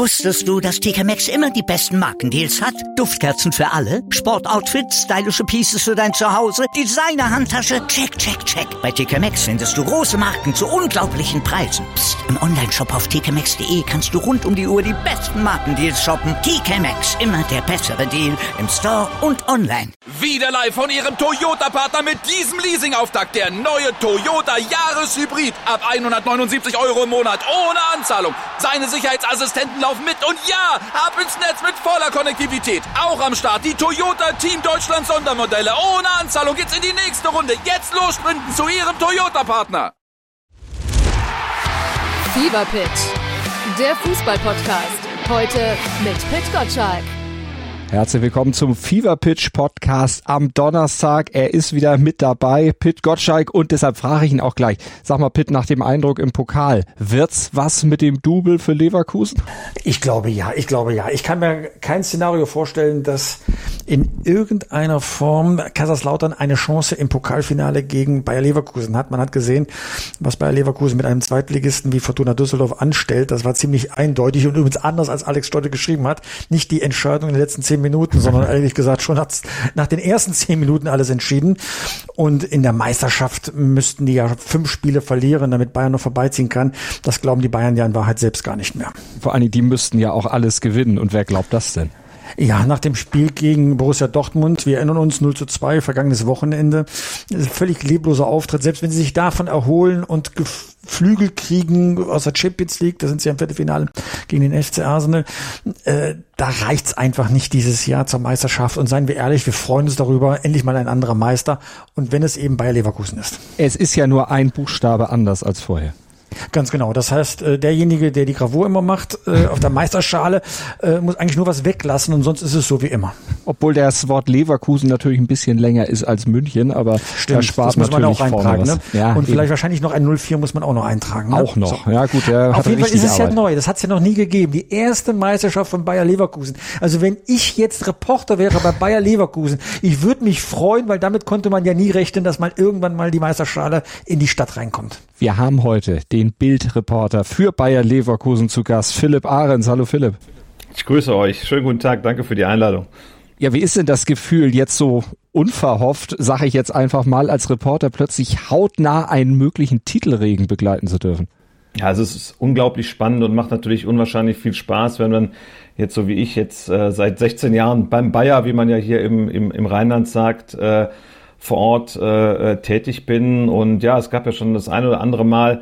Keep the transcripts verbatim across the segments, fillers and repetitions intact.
Wusstest du, dass T K Maxx immer die besten Markendeals hat? Duftkerzen für alle, Sportoutfits, stylische Pieces für dein Zuhause, Designer-Handtasche, check, check, check. Bei T K Maxx findest du große Marken zu unglaublichen Preisen. Psst. Im Onlineshop auf t k maxx punkt d e kannst du rund um die Uhr die besten Markendeals shoppen. T K Maxx, immer der bessere Deal im Store und online. Wieder live von Ihrem Toyota-Partner mit diesem Leasing-Auftakt. Der neue Toyota Jahreshybrid. Ab hundertneunundsiebzig Euro im Monat ohne Anzahlung. Seine Sicherheitsassistenten laufen mit und ja, ab ins Netz mit voller Konnektivität. Auch am Start die Toyota Team Deutschland Sondermodelle. Ohne Anzahlung geht's in die nächste Runde. Jetzt los sprinten zu Ihrem Toyota-Partner. Fever Pitch, der Fußball-Podcast. Heute mit Pit Gottschalk. Herzlich willkommen zum Fever Pitch Podcast am Donnerstag. Er ist wieder mit dabei, Pit Gottschalk, und deshalb frage ich ihn auch gleich. Sag mal, Pit, nach dem Eindruck im Pokal, wird's was mit dem Double für Leverkusen? Ich glaube ja, ich glaube ja. Ich kann mir kein Szenario vorstellen, dass in irgendeiner Form Kaiserslautern eine Chance im Pokalfinale gegen Bayer Leverkusen hat. Man hat gesehen, was Bayer Leverkusen mit einem Zweitligisten wie Fortuna Düsseldorf anstellt. Das war ziemlich eindeutig und übrigens anders, als Alex Stolte geschrieben hat. Nicht die Entscheidung in den letzten zehn Minuten, sondern ehrlich gesagt schon nach den ersten zehn Minuten alles entschieden. Und in der Meisterschaft müssten die ja fünf Spiele verlieren, damit Bayern noch vorbeiziehen kann. Das glauben die Bayern ja in Wahrheit selbst gar nicht mehr. Vor allen Dingen, die müssten ja auch alles gewinnen. Und wer glaubt das denn? Ja, nach dem Spiel gegen Borussia Dortmund, wir erinnern uns, null zu zwei, vergangenes Wochenende, völlig lebloser Auftritt. Selbst wenn sie sich davon erholen und Flügel kriegen aus der Champions League, da sind sie im Viertelfinale gegen den F C Arsenal, äh, da reicht's einfach nicht dieses Jahr zur Meisterschaft. Und seien wir ehrlich, wir freuen uns darüber, endlich mal ein anderer Meister. Und wenn es eben Bayer Leverkusen ist. Es ist ja nur ein Buchstabe anders als vorher. Ganz genau. Das heißt, derjenige, der die Gravur immer macht, auf der Meisterschale, muss eigentlich nur was weglassen und sonst ist es so wie immer. Obwohl das Wort Leverkusen natürlich ein bisschen länger ist als München, aber stimmt, da spart das muss man natürlich auch eintragen. Ne? Ja, und eben. Vielleicht wahrscheinlich noch ein null vier muss man auch noch eintragen. Ne? Auch noch. So. Ja gut, der Auf hat jeden Fall ist es Arbeit. ja neu. Das hat es ja noch nie gegeben. Die erste Meisterschaft von Bayer Leverkusen. Also wenn ich jetzt Reporter wäre bei Bayer Leverkusen, ich würde mich freuen, weil damit konnte man ja nie rechnen, dass mal irgendwann mal die Meisterschale in die Stadt reinkommt. Wir haben heute den Bildreporter für Bayer Leverkusen zu Gast, Philipp Ahrens. Hallo Philipp. Ich grüße euch. Schönen guten Tag. Danke für die Einladung. Ja, wie ist denn das Gefühl, jetzt so unverhofft, sage ich jetzt einfach mal, als Reporter plötzlich hautnah einen möglichen Titelregen begleiten zu dürfen? Ja, also es ist unglaublich spannend und macht natürlich unwahrscheinlich viel Spaß, wenn man jetzt so wie ich jetzt äh, seit sechzehn Jahren beim Bayer, wie man ja hier im, im, im Rheinland sagt, äh, vor Ort äh, tätig bin. Und ja, es gab ja schon das ein oder andere Mal,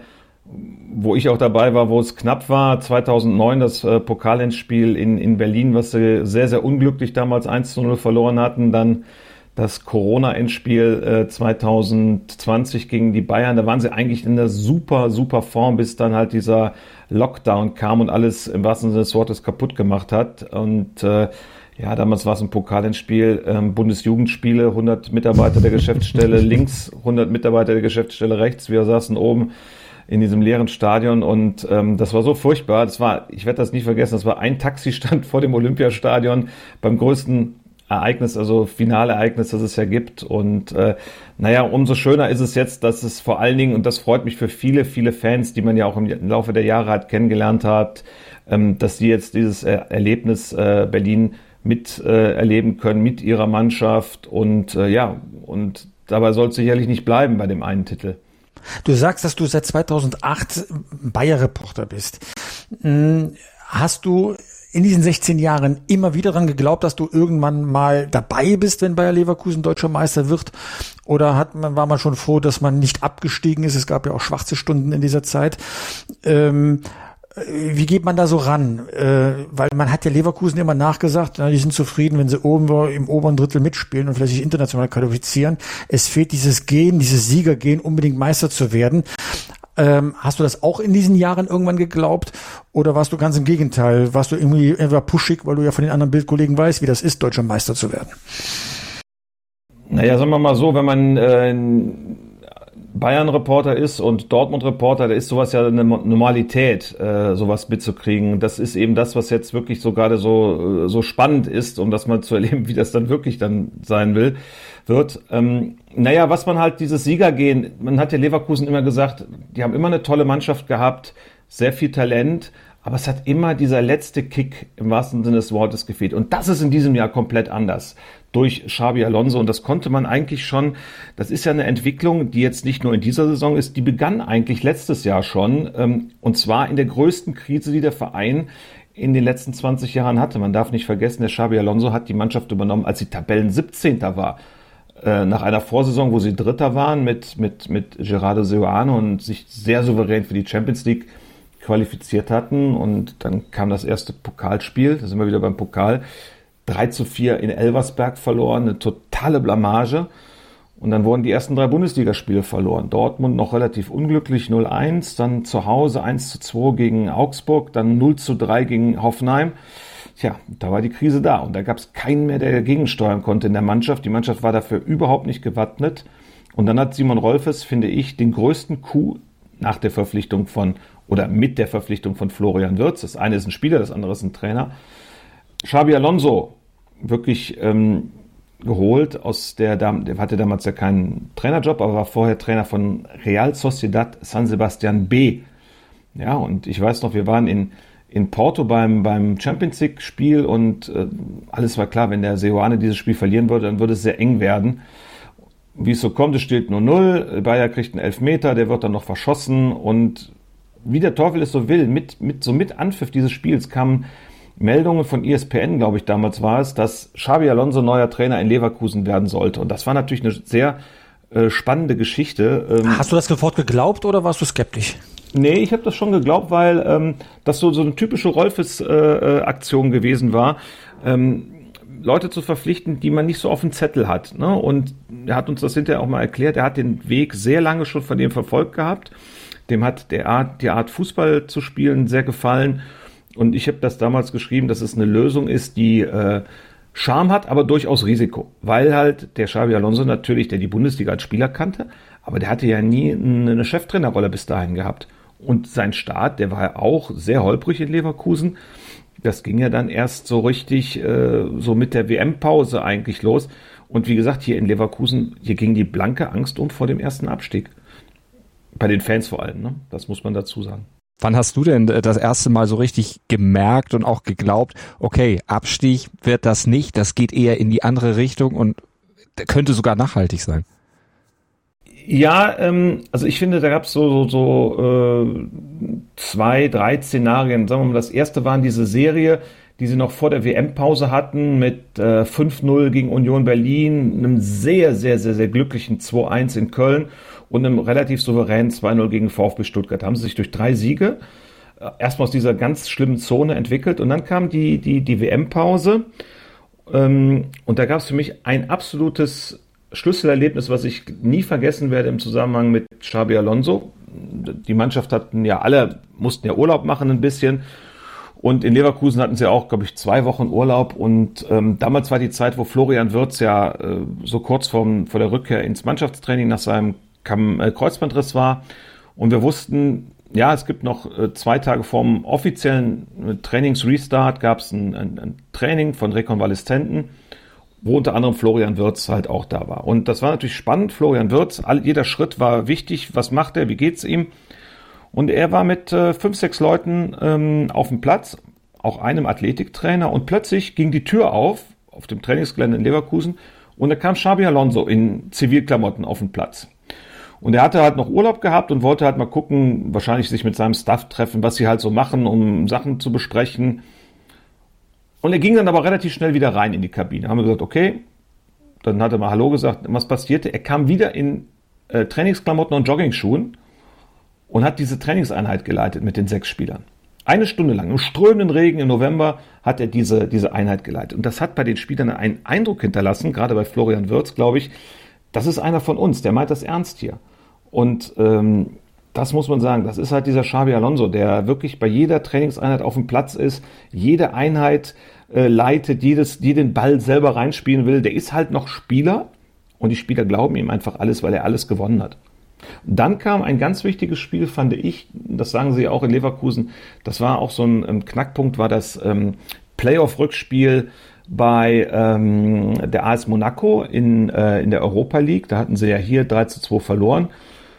wo ich auch dabei war, wo es knapp war, zweitausendneun das äh, Pokalendspiel in, in Berlin, was sie sehr, sehr unglücklich damals eins zu null verloren hatten. Dann das Corona-Endspiel äh, zwanzig zwanzig gegen die Bayern. Da waren sie eigentlich in der super, super Form, bis dann halt dieser Lockdown kam und alles im wahrsten Sinne des Wortes kaputt gemacht hat. Und äh, ja, damals war es ein Pokalendspiel, ähm, Bundesjugendspiele, hundert Mitarbeiter der Geschäftsstelle links, hundert Mitarbeiter der Geschäftsstelle rechts. Wir saßen oben in diesem leeren Stadion und ähm, das war so furchtbar. Das war, ich werde das nie vergessen, das war ein Taxistand vor dem Olympiastadion beim größten Ereignis, also Finalereignis, das es ja gibt. Und äh, naja, umso schöner ist es jetzt, dass es vor allen Dingen, und das freut mich für viele, viele Fans, die man ja auch im Laufe der Jahre hat kennengelernt hat, ähm, dass sie jetzt dieses äh, Erlebnis äh, Berlin mit äh, erleben können, mit ihrer Mannschaft. Und äh, ja, und dabei soll es sicherlich nicht bleiben bei dem einen Titel. Du sagst, dass du seit zweitausendacht Bayer-Reporter bist. Hast du in diesen sechzehn Jahren immer wieder daran geglaubt, dass du irgendwann mal dabei bist, wenn Bayer Leverkusen deutscher Meister wird? Oder hat man, war man schon froh, dass man nicht abgestiegen ist? Es gab ja auch schwarze Stunden in dieser Zeit. Ähm, Wie geht man da so ran? Äh, weil man hat ja Leverkusen immer nachgesagt, na, die sind zufrieden, wenn sie oben im oberen Drittel mitspielen und vielleicht sich international qualifizieren. Es fehlt dieses Gen, dieses Siegergen, unbedingt Meister zu werden. Ähm, hast du das auch in diesen Jahren irgendwann geglaubt? Oder warst du ganz im Gegenteil? Warst du irgendwie entweder pushig, weil du ja von den anderen Bildkollegen weißt, wie das ist, deutscher Meister zu werden? Naja, sagen wir mal so, wenn man äh, Bayern-Reporter ist und Dortmund-Reporter, da ist sowas ja eine Normalität, äh, sowas mitzukriegen. Das ist eben das, was jetzt wirklich so gerade so so spannend ist, um das mal zu erleben, wie das dann wirklich dann sein will, wird. Ähm, naja, was man halt, dieses Siegergehen, man hat ja Leverkusen immer gesagt, die haben immer eine tolle Mannschaft gehabt, sehr viel Talent, aber es hat immer dieser letzte Kick im wahrsten Sinne des Wortes gefehlt. Und das ist in diesem Jahr komplett anders durch Xabi Alonso. Und das konnte man eigentlich schon, das ist ja eine Entwicklung, die jetzt nicht nur in dieser Saison ist, die begann eigentlich letztes Jahr schon. Und zwar in der größten Krise, die der Verein in den letzten zwanzig Jahren hatte. Man darf nicht vergessen, der Xabi Alonso hat die Mannschaft übernommen, als sie Tabellen siebzehnter war. Nach einer Vorsaison, wo sie Dritter waren mit, mit, mit Gerardo Seoane und sich sehr souverän für die Champions League qualifiziert hatten. Und dann kam das erste Pokalspiel, da sind wir wieder beim Pokal, drei zu vier in Elversberg verloren, eine totale Blamage. Und dann wurden die ersten drei Bundesligaspiele verloren. Dortmund noch relativ unglücklich, null eins, dann zu Hause eins zu zwei gegen Augsburg, dann null zu drei gegen Hoffenheim. Tja, da war die Krise da und da gab es keinen mehr, der dagegen steuern konnte in der Mannschaft. Die Mannschaft war dafür überhaupt nicht gewappnet. Und dann hat Simon Rolfes, finde ich, den größten Coup nach der Verpflichtung von, oder mit der Verpflichtung von Florian Wirtz. Das eine ist ein Spieler, das andere ist ein Trainer. Xabi Alonso wirklich ähm, geholt aus der, der hatte damals ja keinen Trainerjob, aber war vorher Trainer von Real Sociedad San Sebastian B. Ja, und ich weiß noch, wir waren in in Porto beim, beim Champions League Spiel und äh, alles war klar, wenn der Seoane dieses Spiel verlieren würde, dann würde es sehr eng werden. Wie es so kommt, es steht nur null, Bayer kriegt einen Elfmeter, der wird dann noch verschossen und wie der Teufel es so will, mit, mit, so mit Anpfiff dieses Spiels kamen Meldungen von E S P N, glaube ich, damals war es, dass Xabi Alonso neuer Trainer in Leverkusen werden sollte und das war natürlich eine sehr äh, spannende Geschichte. Ähm, Hast du das sofort geglaubt oder warst du skeptisch? Nee, ich habe das schon geglaubt, weil ähm, das so, so eine typische Rolfes-Aktion äh, gewesen war, ähm, Leute zu verpflichten, die man nicht so auf dem Zettel hat. Ne? Und er hat uns das hinterher auch mal erklärt, er hat den Weg sehr lange schon von dem verfolgt gehabt. Dem hat der Art, die Art Fußball zu spielen sehr gefallen. Und ich habe das damals geschrieben, dass es eine Lösung ist, die äh, Charme hat, aber durchaus Risiko. Weil halt der Xabi Alonso natürlich, der die Bundesliga als Spieler kannte, aber der hatte ja nie eine Cheftrainerrolle bis dahin gehabt. Und sein Start, der war ja auch sehr holprig in Leverkusen. Das ging ja dann erst so richtig, äh, so mit der W M-Pause eigentlich los. Und wie gesagt, hier in Leverkusen, hier ging die blanke Angst um vor dem ersten Abstieg. Bei den Fans vor allem, ne? Das muss man dazu sagen. Wann hast du denn das erste Mal so richtig gemerkt und auch geglaubt, okay, Abstieg wird das nicht, das geht eher in die andere Richtung und könnte sogar nachhaltig sein? Ja, ähm, also ich finde, da gab es so, so, so äh, zwei, drei Szenarien. Sagen wir mal, das erste waren diese Serie, die sie noch vor der W M-Pause hatten mit äh, fünf null gegen Union Berlin, einem sehr, sehr, sehr, sehr glücklichen zwei eins in Köln und einem relativ souveränen zwei null gegen VfB Stuttgart. Da haben sie sich durch drei Siege äh, erstmal aus dieser ganz schlimmen Zone entwickelt und dann kam die, die, die W M-Pause ähm, und da gab es für mich ein absolutes Schlüsselerlebnis, was ich nie vergessen werde im Zusammenhang mit Xabi Alonso. Die Mannschaft hatten ja alle, mussten ja Urlaub machen ein bisschen und in Leverkusen hatten sie auch, glaube ich, zwei Wochen Urlaub und ähm, damals war die Zeit, wo Florian Wirtz ja äh, so kurz vorm, vor der Rückkehr ins Mannschaftstraining nach seinem Kam- äh, Kreuzbandriss war und wir wussten, ja, es gibt noch äh, zwei Tage vorm offiziellen äh, Trainingsrestart gab es ein, ein, ein Training von Rekonvaleszenten, wo unter anderem Florian Wirtz halt auch da war. Und das war natürlich spannend. Florian Wirtz, all, jeder Schritt war wichtig. Was macht er? Wie geht's ihm? Und er war mit äh, fünf, sechs Leuten ähm, auf dem Platz, auch einem Athletiktrainer. Und plötzlich ging die Tür auf, auf dem Trainingsgelände in Leverkusen. Und da kam Xabi Alonso in Zivilklamotten auf den Platz. Und er hatte halt noch Urlaub gehabt und wollte halt mal gucken, wahrscheinlich sich mit seinem Staff treffen, was sie halt so machen, um Sachen zu besprechen. Und er ging dann aber relativ schnell wieder rein in die Kabine. Haben wir gesagt, okay, dann hat er mal Hallo gesagt, was passierte. Er kam wieder in äh, Trainingsklamotten und Joggingschuhen und hat diese Trainingseinheit geleitet mit den sechs Spielern. Eine Stunde lang, im strömenden Regen im November, hat er diese, diese Einheit geleitet. Und das hat bei den Spielern einen Eindruck hinterlassen, gerade bei Florian Wirtz, glaube ich, das ist einer von uns, der meint das ernst hier. Und ähm, das muss man sagen, das ist halt dieser Xabi Alonso, der wirklich bei jeder Trainingseinheit auf dem Platz ist, jede Einheit äh, leitet, jedes, die den Ball selber reinspielen will. Der ist halt noch Spieler und die Spieler glauben ihm einfach alles, weil er alles gewonnen hat. Dann kam ein ganz wichtiges Spiel, fand ich, das sagen sie auch in Leverkusen, das war auch so ein ähm, Knackpunkt, war das ähm, Playoff-Rückspiel bei ähm, der A S Monaco in, äh, in der Europa League. Da hatten sie ja hier drei zu zwei verloren.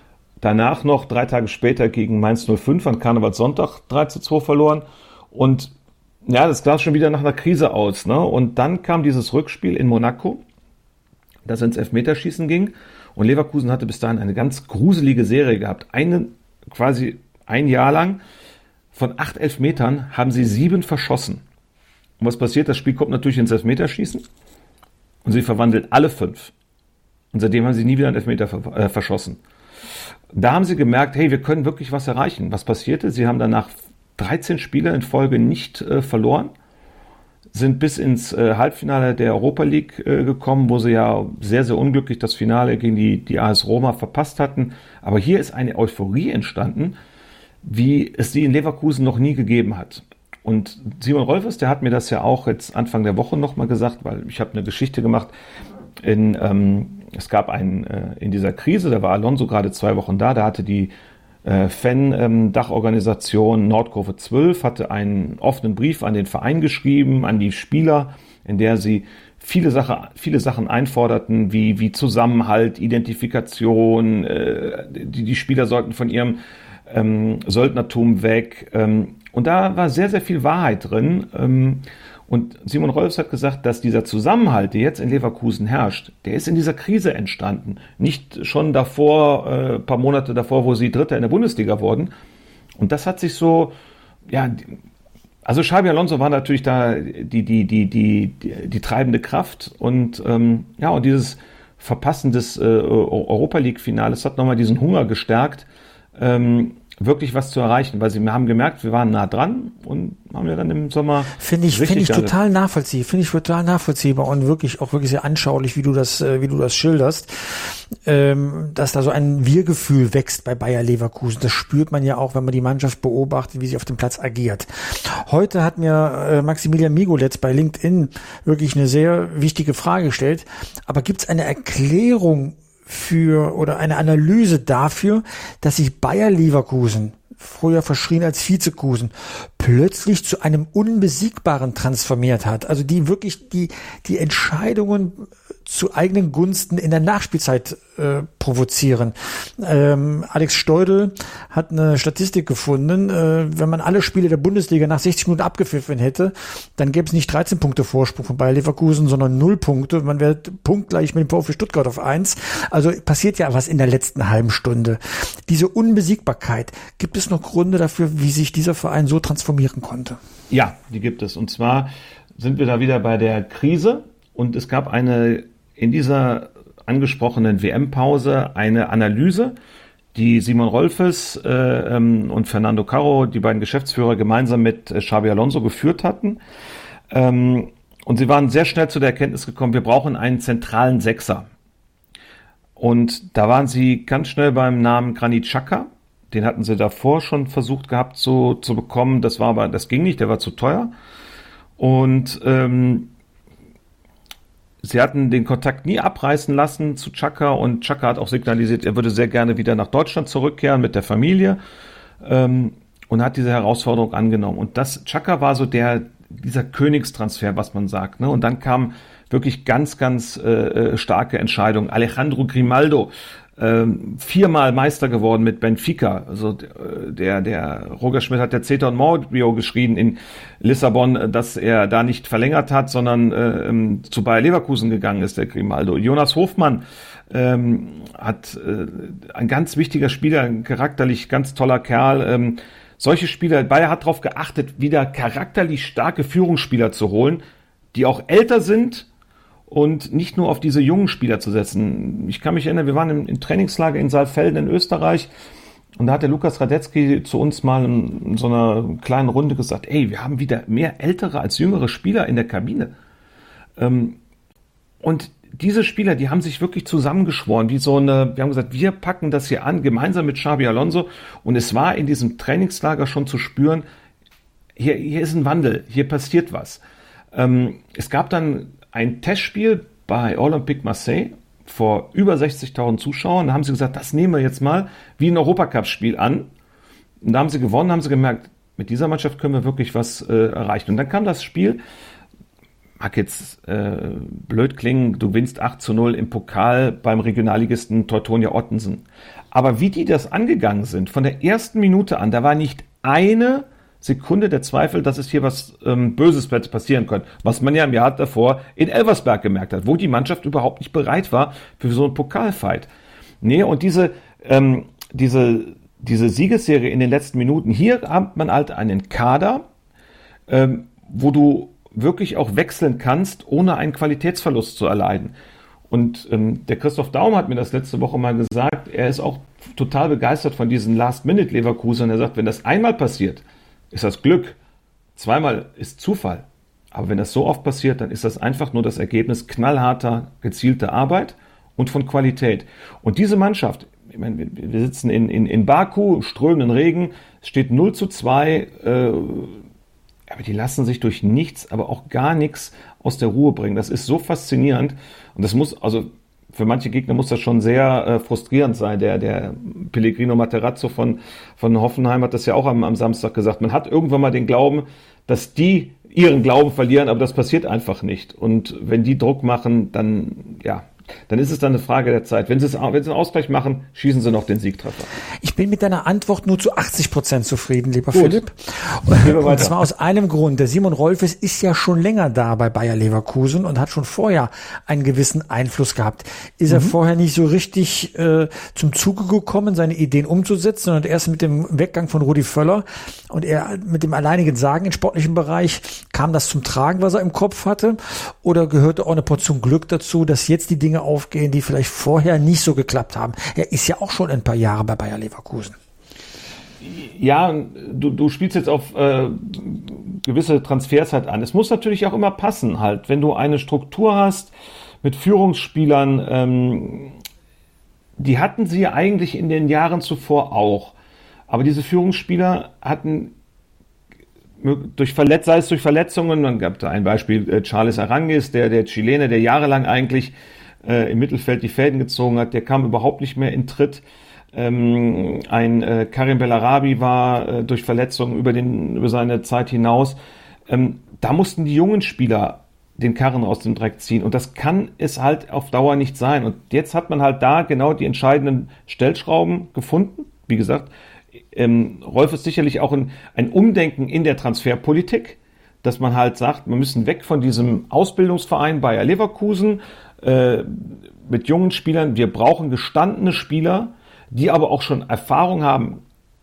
danach noch drei Tage später gegen Mainz null fünf an Karnevalssonntag drei zu zwei verloren. Und ja, das sah schon wieder nach einer Krise aus. Ne? Und dann kam dieses Rückspiel in Monaco, das ins Elfmeterschießen ging. Und Leverkusen hatte bis dahin eine ganz gruselige Serie gehabt. Eine, quasi ein Jahr lang von acht Elfmetern haben sie sieben verschossen. Und was passiert? Das Spiel kommt natürlich ins Elfmeterschießen und sie verwandeln alle fünf. Und seitdem haben sie nie wieder einen Elfmeter äh, verschossen. Da haben sie gemerkt, hey, wir können wirklich was erreichen. Was passierte? Sie haben danach dreizehn Spiele in Folge nicht äh, verloren, sind bis ins äh, Halbfinale der Europa League äh, gekommen, wo sie ja sehr, sehr unglücklich das Finale gegen die, die A S Roma verpasst hatten. Aber hier ist eine Euphorie entstanden, wie es sie in Leverkusen noch nie gegeben hat. Und Simon Rolfes, der hat mir das ja auch jetzt Anfang der Woche nochmal gesagt, weil ich habe eine Geschichte gemacht. In, ähm, es gab einen äh, in dieser Krise, da war Alonso gerade zwei Wochen da, da hatte die äh, Fan-Dachorganisation ähm, Nordkurve zwölf, hatte einen offenen Brief an den Verein geschrieben, an die Spieler, in der sie viele, Sache, viele Sachen einforderten, wie, wie Zusammenhalt, Identifikation, äh, die, die Spieler sollten von ihrem ähm, Söldnertum weg. Ähm, und da war sehr, sehr viel Wahrheit drin. Ähm, Und Simon Rolfs hat gesagt, dass dieser Zusammenhalt, der jetzt in Leverkusen herrscht, der ist in dieser Krise entstanden. Nicht schon davor, äh, paar Monate davor, wo sie Dritter in der Bundesliga wurden. Und das hat sich so, ja, also Xabi Alonso war natürlich da die, die, die, die, die, die treibende Kraft. Und ähm, ja, und dieses Verpassen des äh, Europa-League-Finales hat nochmal diesen Hunger gestärkt, ähm, wirklich was zu erreichen, weil sie haben gemerkt, wir waren nah dran und haben ja dann im Sommer finde ich finde ich total nachvollziehbar, finde ich total nachvollziehbar und wirklich auch wirklich sehr anschaulich, wie du das wie du das schilderst, ähm, dass da so ein Wir-Gefühl wächst bei Bayer Leverkusen. Das spürt man ja auch, wenn man die Mannschaft beobachtet, wie sie auf dem Platz agiert. Heute hat mir äh, Maximilian Migolets bei LinkedIn wirklich eine sehr wichtige Frage gestellt, aber gibt es eine Erklärung für oder eine Analyse dafür, dass sich Bayer Leverkusen, früher verschrien als Vizekusen, plötzlich zu einem Unbesiegbaren transformiert hat. Also die wirklich die die Entscheidungen zu eigenen Gunsten in der Nachspielzeit äh, provozieren. Ähm, Alex Steudel hat eine Statistik gefunden, äh, wenn man alle Spiele der Bundesliga nach sechzig Minuten abgepfiffen hätte, dann gäbe es nicht dreizehn Punkte Vorsprung von Bayer Leverkusen, sondern null Punkte. Man wäre punktgleich mit dem VfB Stuttgart auf eins. Also passiert ja was in der letzten halben Stunde. Diese Unbesiegbarkeit, gibt es noch Gründe dafür, wie sich dieser Verein so transformieren konnte? Ja, die gibt es. Und zwar sind wir da wieder bei der Krise und es gab eine in dieser angesprochenen W M-Pause eine Analyse, die Simon Rolfes äh, ähm, und Fernando Carro, die beiden Geschäftsführer, gemeinsam mit äh, Xabi Alonso geführt hatten. Ähm, und sie waren sehr schnell zu der Erkenntnis gekommen, wir brauchen einen zentralen Sechser. Und da waren sie ganz schnell beim Namen Granit Xhaka. Den hatten sie davor schon versucht gehabt zu, zu bekommen. Das war aber, das ging nicht, der war zu teuer. Und ähm, sie hatten den Kontakt nie abreißen lassen zu Xhaka und Xhaka hat auch signalisiert, er würde sehr gerne wieder nach Deutschland zurückkehren mit der Familie ähm, und hat diese Herausforderung angenommen. Und das Xhaka war so der dieser Königstransfer, was man sagt. Ne? Und dann kam wirklich ganz, ganz äh, starke Entscheidungen. Alejandro Grimaldo, ähm, viermal Meister geworden mit Benfica. Also der, der Roger Schmidt hat der Zeta und Maurio geschrien in Lissabon, dass er da nicht verlängert hat, sondern äh, zu Bayer Leverkusen gegangen ist, der Grimaldo. Jonas Hofmann ähm, hat äh, ein ganz wichtiger Spieler, ein charakterlich ganz toller Kerl. Ähm, solche Spieler, Bayer hat darauf geachtet, wieder charakterlich starke Führungsspieler zu holen, die auch älter sind, und nicht nur auf diese jungen Spieler zu setzen. Ich kann mich erinnern, wir waren im, im Trainingslager in Saalfelden in Österreich und da hat der Lukas Radetzky zu uns mal in, in so einer kleinen Runde gesagt, ey, wir haben wieder mehr ältere als jüngere Spieler in der Kabine. Ähm, und diese Spieler, die haben sich wirklich zusammengeschworen, wie so eine, wir haben gesagt, wir packen das hier an, gemeinsam mit Xabi Alonso, und es war in diesem Trainingslager schon zu spüren, hier, hier ist ein Wandel, hier passiert was. Ähm, es gab dann ein Testspiel bei Olympique Marseille vor über sechzigtausend Zuschauern. Da haben sie gesagt, das nehmen wir jetzt mal wie ein Europacup-Spiel an. Und da haben sie gewonnen, haben sie gemerkt, mit dieser Mannschaft können wir wirklich was äh, erreichen. Und dann kam das Spiel, mag jetzt äh, blöd klingen, du gewinnst acht zu null im Pokal beim Regionalligisten Teutonia Ottensen. Aber wie die das angegangen sind, von der ersten Minute an, da war nicht eine Sekunde der Zweifel, dass es hier was ähm, Böses passieren könnte. Was man ja im Jahr davor in Elversberg gemerkt hat, wo die Mannschaft überhaupt nicht bereit war für so einen Pokalfight. Nee, und diese, ähm, diese, diese Siegesserie in den letzten Minuten, hier hat man halt einen Kader, ähm, wo du wirklich auch wechseln kannst, ohne einen Qualitätsverlust zu erleiden. Und ähm, der Christoph Daum hat mir das letzte Woche mal gesagt, er ist auch total begeistert von diesen Last-Minute-Leverkusen. Er sagt, wenn das einmal passiert, ist das Glück, zweimal ist Zufall. Aber wenn das so oft passiert, dann ist das einfach nur das Ergebnis knallharter, gezielter Arbeit und von Qualität. Und diese Mannschaft, ich meine, wir sitzen in, in, in Baku, im strömenden Regen, es steht null zu zwei, äh, aber die lassen sich durch nichts, aber auch gar nichts aus der Ruhe bringen. Das ist so faszinierend. Und das muss, also für manche Gegner muss das schon sehr äh, frustrierend sein. Der, der Pellegrino Materazzo von, von Hoffenheim hat das ja auch am, am Samstag gesagt. Man hat irgendwann mal den Glauben, dass die ihren Glauben verlieren, aber das passiert einfach nicht. Und wenn die Druck machen, dann, ja, dann ist es dann eine Frage der Zeit. Wenn sie, es, wenn sie einen Ausgleich machen, schießen sie noch den Siegtreffer. Ich bin mit deiner Antwort nur zu achtzig Prozent zufrieden, lieber Gut. Philipp. Und zwar aus einem Grund. Der Simon Rolfes ist ja schon länger da bei Bayer Leverkusen und hat schon vorher einen gewissen Einfluss gehabt. Ist mhm. er vorher nicht so richtig äh, zum Zuge gekommen, seine Ideen umzusetzen, sondern erst mit dem Weggang von Rudi Völler und er mit dem alleinigen Sagen im sportlichen Bereich kam das zum Tragen, was er im Kopf hatte? Oder gehörte auch eine Portion Glück dazu, dass jetzt die Dinge aufgehen, die vielleicht vorher nicht so geklappt haben? Er ist ja auch schon ein paar Jahre bei Bayer Leverkusen. Ja, du, du spielst jetzt auf äh, gewisse Transfers halt an. Es muss natürlich auch immer passen halt. Wenn du eine Struktur hast mit Führungsspielern, ähm, die hatten sie ja eigentlich in den Jahren zuvor auch. Aber diese Führungsspieler hatten durch Verletz, sei es durch Verletzungen, man gab da ein Beispiel, äh, Charles Aránguiz, der, der Chilene, der jahrelang eigentlich äh, im Mittelfeld die Fäden gezogen hat, der kam überhaupt nicht mehr in Tritt. Ähm, ein äh, Karim Bellarabi war äh, durch Verletzungen über, den, über seine Zeit hinaus. Ähm, da mussten die jungen Spieler den Karren aus dem Dreck ziehen. Und das kann es halt auf Dauer nicht sein. Und jetzt hat man halt da genau die entscheidenden Stellschrauben gefunden. Wie gesagt, ähm, Rolf ist sicherlich auch ein, ein Umdenken in der Transferpolitik, dass man halt sagt, wir müssen weg von diesem Ausbildungsverein Bayer Leverkusen äh, mit jungen Spielern. Wir brauchen gestandene Spieler, die aber auch schon Erfahrung haben,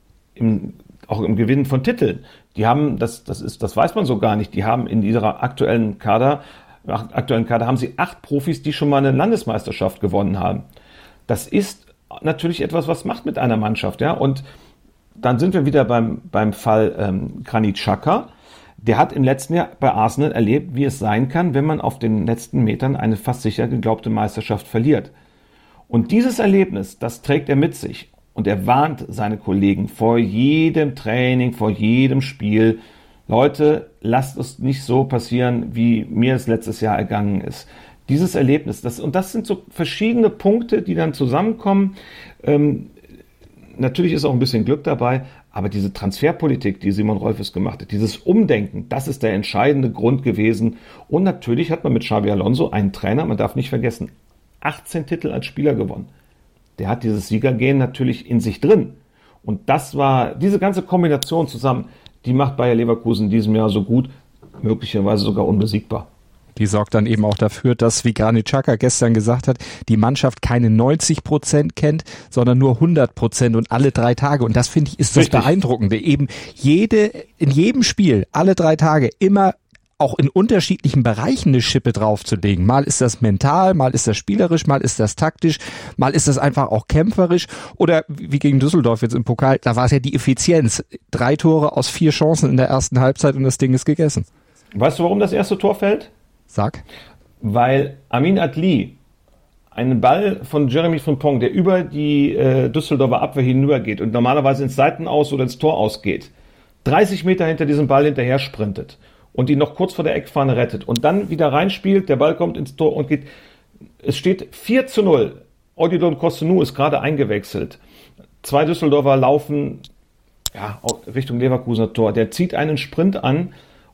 im, auch im Gewinnen von Titeln. Die haben, das, das ist, das weiß man so gar nicht, die haben in ihrer aktuellen Kader, aktuellen Kader haben sie acht Profis, die schon mal eine Landesmeisterschaft gewonnen haben. Das ist natürlich etwas, was macht mit einer Mannschaft, ja. Und dann sind wir wieder beim, beim Fall ähm, Granit Xhaka. Der hat im letzten Jahr bei Arsenal erlebt, wie es sein kann, wenn man auf den letzten Metern eine fast sicher geglaubte Meisterschaft verliert. Und dieses Erlebnis, das trägt er mit sich. Und er warnt seine Kollegen vor jedem Training, vor jedem Spiel. Leute, lasst es nicht so passieren, wie mir es letztes Jahr ergangen ist. Dieses Erlebnis, das, und das sind so verschiedene Punkte, die dann zusammenkommen. Ähm, natürlich ist auch ein bisschen Glück dabei, aber diese Transferpolitik, die Simon Rolfes gemacht hat, dieses Umdenken, das ist der entscheidende Grund gewesen. Und natürlich hat man mit Xabi Alonso einen Trainer, man darf nicht vergessen, achtzehn Titel als Spieler gewonnen. Der hat dieses Siegergehen natürlich in sich drin. Und das war, diese ganze Kombination zusammen, die macht Bayer Leverkusen in diesem Jahr so gut, möglicherweise sogar unbesiegbar. Die sorgt dann eben auch dafür, dass, wie Granit Xhaka gestern gesagt hat, die Mannschaft keine neunzig Prozent kennt, sondern nur hundert Prozent und alle drei Tage. Und das, finde ich, ist das Richtig. Beeindruckende. Eben jede, in jedem Spiel, alle drei Tage, immer auch in unterschiedlichen Bereichen eine Schippe draufzulegen. Mal ist das mental, mal ist das spielerisch, mal ist das taktisch, mal ist das einfach auch kämpferisch. Oder wie gegen Düsseldorf jetzt im Pokal, da war es ja die Effizienz. Drei Tore aus vier Chancen in der ersten Halbzeit und das Ding ist gegessen. Weißt du, warum das erste Tor fällt? Sag. Weil Amin Adli einen Ball von Jeremy Frimpong, der über die äh, Düsseldorfer Abwehr hinübergeht und normalerweise ins Seitenaus oder ins Tor ausgeht, dreißig Meter hinter diesem Ball hinterher sprintet und ihn noch kurz vor der Eckfahne rettet und dann wieder reinspielt, der Ball kommt ins Tor und geht. Es steht vier zu null. Odilon Kosunu ist gerade eingewechselt. Zwei Düsseldorfer laufen ja, Richtung Leverkusener Tor. Der zieht einen Sprint an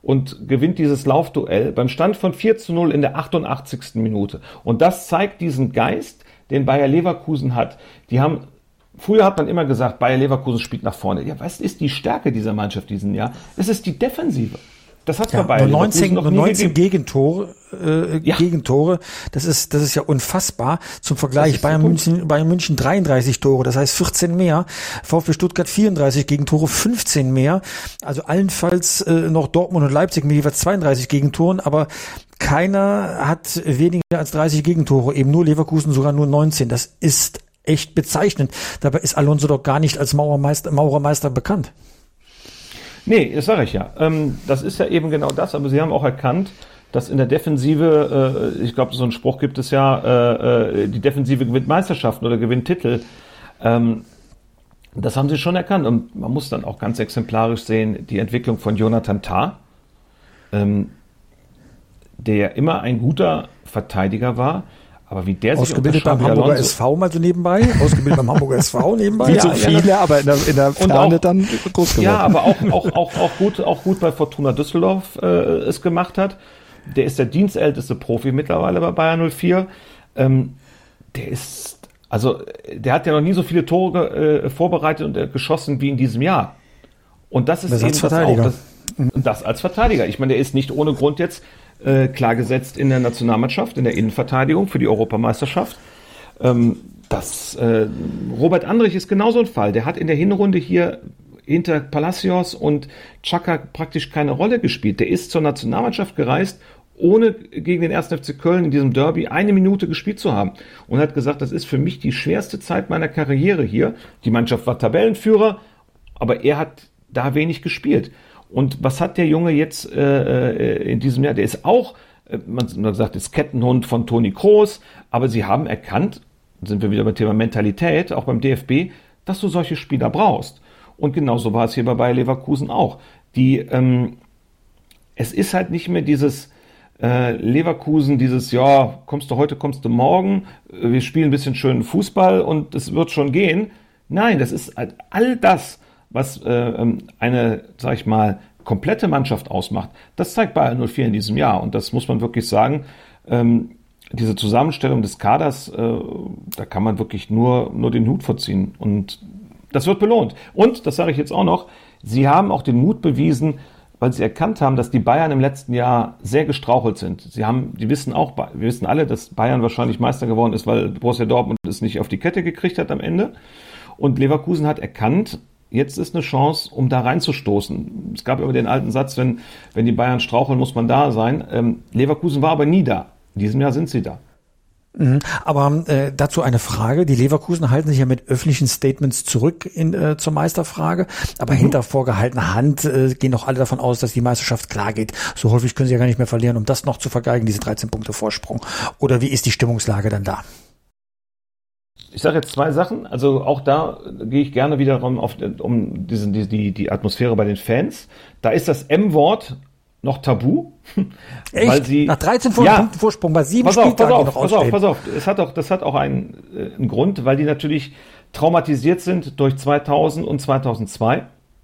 und gewinnt dieses Laufduell beim Stand von vier zu null in der achtundachtzigsten Minute. Und das zeigt diesen Geist, den Bayer Leverkusen hat. Die haben, früher hat man immer gesagt, Bayer Leverkusen spielt nach vorne. Ja, was ist die Stärke dieser Mannschaft diesen Jahr? Es ist die Defensive. Das hat ja, bei Bayer neunzehn, noch nie neunzehn Gegentore, äh, ja. Gegentore. Das ist, das ist ja unfassbar. Zum Vergleich, Bayern München, Bayern München dreiunddreißig Tore, das heißt vierzehn mehr. VfB Stuttgart vierunddreißig Gegentore, fünfzehn mehr. Also allenfalls äh, noch Dortmund und Leipzig mit jeweils zweiunddreißig Gegentoren, aber keiner hat weniger als dreißig Gegentore, eben nur Leverkusen sogar nur neunzehn. Das ist echt bezeichnend. Dabei ist Alonso doch gar nicht als Maurermeister, Maurermeister bekannt. Nee, das sage ich ja. Ähm, das ist ja eben genau das, aber sie haben auch erkannt, dass in der Defensive, äh, ich glaube, so einen Spruch gibt es ja, äh, äh, die Defensive gewinnt Meisterschaften oder gewinnt Titel. Ähm, das haben sie schon erkannt und man muss dann auch ganz exemplarisch sehen, die Entwicklung von Jonathan Tah, ähm, der immer ein guter Verteidiger war, aber wie der sich ausgebildet beim Hamburger Alonso. S V mal so nebenbei, ausgebildet beim Hamburger S V nebenbei. Wie ja, so ja, viele, ja, aber in der, in der Ferne dann groß geworden. Ja, aber auch, auch, auch, auch, gut, auch gut bei Fortuna Düsseldorf äh, es gemacht hat. Der ist der dienstälteste Profi mittlerweile bei Bayer null vier. Ähm, der ist, also der hat ja noch nie so viele Tore äh, vorbereitet und äh, geschossen wie in diesem Jahr. Und das ist das eben als Verteidiger. Das, auch, das, das als Verteidiger. Ich meine, der ist nicht ohne Grund jetzt Äh, klar gesetzt in der Nationalmannschaft, in der Innenverteidigung für die Europameisterschaft. Ähm, das, äh, Robert Andrich ist genauso ein Fall. Der hat in der Hinrunde hier hinter Palacios und Xhaka praktisch keine Rolle gespielt. Der ist zur Nationalmannschaft gereist, ohne gegen den ersten F C Köln in diesem Derby eine Minute gespielt zu haben. Und hat gesagt, das ist für mich die schwerste Zeit meiner Karriere hier. Die Mannschaft war Tabellenführer, aber er hat da wenig gespielt. Und was hat der Junge jetzt äh, in diesem Jahr? Der ist auch, äh, man, man sagt, ist Kettenhund von Toni Kroos, aber sie haben erkannt, sind wir wieder beim Thema Mentalität, auch beim D F B, dass du solche Spieler brauchst. Und genauso war es hier bei Bayer Leverkusen auch. Die, ähm, es ist halt nicht mehr dieses äh, Leverkusen, dieses, ja, kommst du heute, kommst du morgen, wir spielen ein bisschen schönen Fußball und es wird schon gehen. Nein, das ist halt all das, was äh, eine, sag ich mal, komplette Mannschaft ausmacht, das zeigt Bayer null vier in diesem Jahr. Und das muss man wirklich sagen, ähm, diese Zusammenstellung des Kaders, äh, da kann man wirklich nur, nur den Hut vorziehen. Und das wird belohnt. Und, das sage ich jetzt auch noch, sie haben auch den Mut bewiesen, weil sie erkannt haben, dass die Bayern im letzten Jahr sehr gestrauchelt sind. Sie haben, die wissen auch, wir wissen alle, dass Bayern wahrscheinlich Meister geworden ist, weil Borussia Dortmund es nicht auf die Kette gekriegt hat am Ende. Und Leverkusen hat erkannt, jetzt ist eine Chance, um da reinzustoßen. Es gab immer den alten Satz, wenn, wenn die Bayern straucheln, muss man da sein. Ähm, Leverkusen war aber nie da. In diesem Jahr sind sie da. Mhm. Aber äh, dazu eine Frage. Die Leverkusen halten sich ja mit öffentlichen Statements zurück in, äh, zur Meisterfrage. Aber mhm. hinter vorgehaltener Hand äh, gehen doch alle davon aus, dass die Meisterschaft klar geht. So häufig können sie ja gar nicht mehr verlieren, um das noch zu vergeigen, diese dreizehn Punkte Vorsprung. Oder wie ist die Stimmungslage dann da? Ich sage jetzt zwei Sachen. Also auch da gehe ich gerne wieder um, auf, um diesen, die, die, die Atmosphäre bei den Fans. Da ist das M-Wort noch tabu. Echt? Weil sie, nach dreizehn ja, Punkten Vorsprung bei sieben pass auf, Spieltagen pass auf, noch pass ausstehen. auf, pass auf. Es hat auch, das hat auch einen, äh, einen Grund, weil die natürlich traumatisiert sind durch zweitausend und zweitausendzwei.